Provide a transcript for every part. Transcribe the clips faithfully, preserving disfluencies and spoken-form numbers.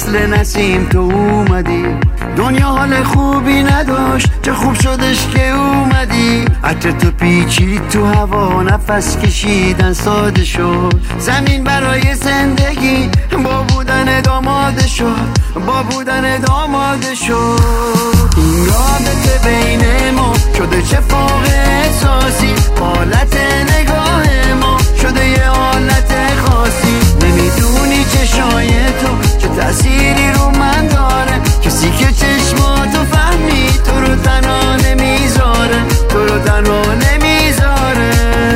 مثل نسیم تو اومدی، دنیا حال خوبی نداشت چه خوب شدش که اومدی. عطر تو پیچید تو هوا، نفس کشیدن ساده شد، زمین برای زندگی با بودن داماده شد، با بودن داماده شد. این رابطه بین ما شده چه فوق احساسی، حالت نگاه ما شده یه حالت خاصی. نمیدونی چشای تو چه تأثیری رو من داره، کسی که چشماتو فهمی تو رو تنها نمیذاره، تو رو تنها نمیذاره.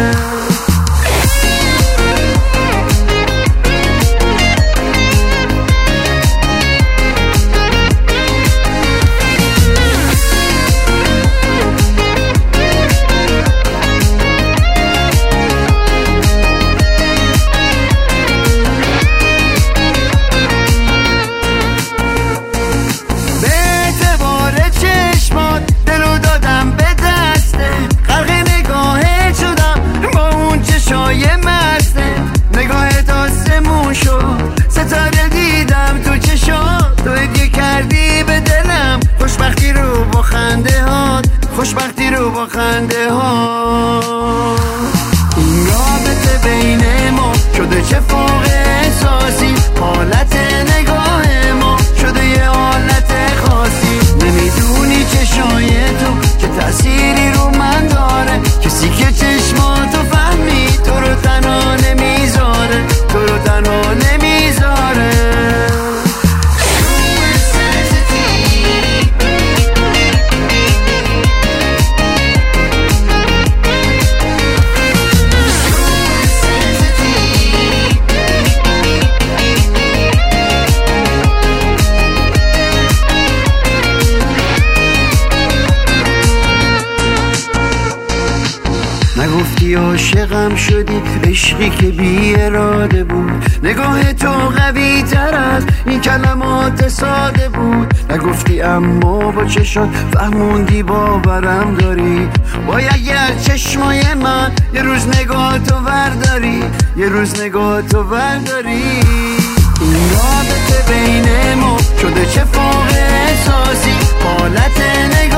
ستاره دیدم تو چشات، تو هدیه کردی به دلم خوشبختی رو با خنده هات، خوشبختی رو با خنده هات. این رابطه بین ما شده چه فوق احساسی، حالت نگاه ما شده یه حالت خاصی. نمیدونی چشای تو چه تأثیری رو من داره، کسی که چشماتو فهمی تو رو تنها نمیذاره، تو رو تنها نمیذاره. نگفتی عاشقم شدی، عشقی که بی اراده بود، نگاه تو قوی تر از این کلمات ساده بود. نگفتی اما با چشات فهموندی باورم داری، باید گر چشمای من یه روز نگاه تو ورداری، یه روز نگاه تو ورداری. این رابطه بین ما شده چه فوق احساسی، حالت نگاه